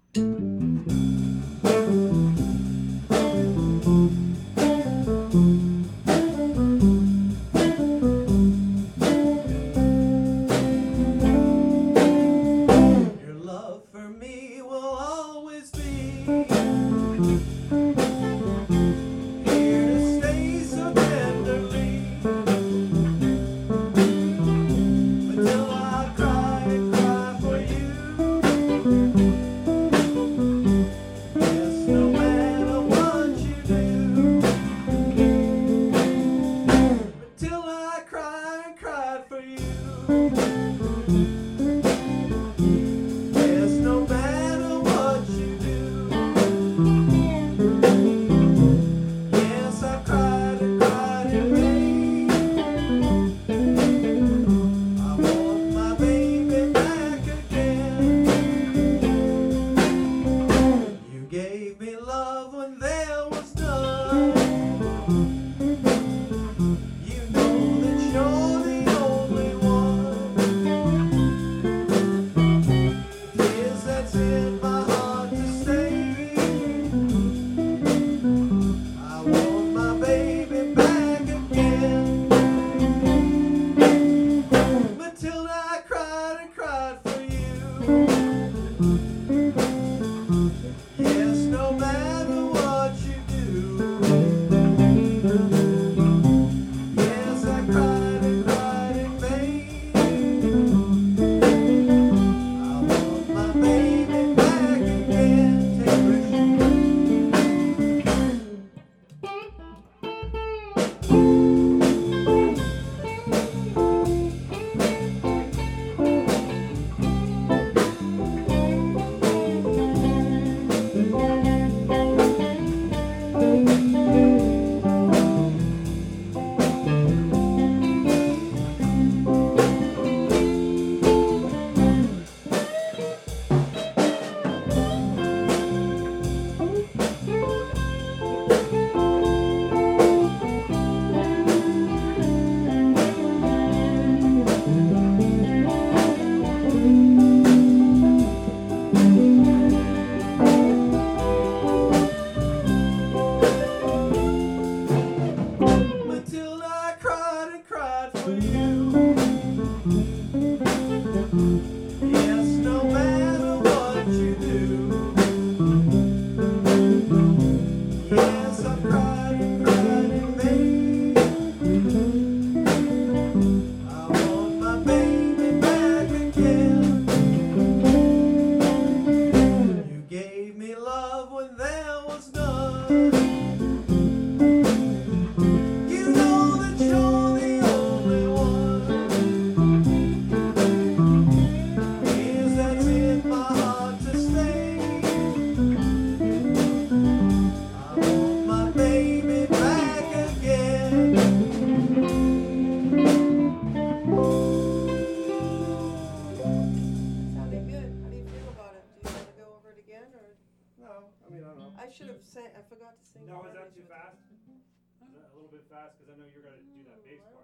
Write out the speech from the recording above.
Your love for me will always be here to stay so tenderly until I cry and cry for you. Yes, no matter what you do, until I cry and cried for you. Yes, no matter what you do. Yes, I've cried and cried in vain. I want my baby back again. You gave me love when there was none. You know that you're the only one. Tears that's in my heart to stay. I want my baby back again. Matilda, I cried and cried for you. Yes, no matter what you do. Yes, I cried and cried in vain. I want my baby back again. Take a breath. Matilda, I cried and cried for you. Yes, no matter what you do. Yes, I've cried and cried in vain. I want my baby back again. You gave me love when there was none. You know that you're the only one. Tears that's in my heart to stay. I want my baby back again. Sounded good. How do you feel about it? Do you want to go over it again, or No, I mean, I don't know. I should have sang. I forgot to sing. No, is the that message too with fast? Is that a little bit fast? Because I know you're going to do that bass part.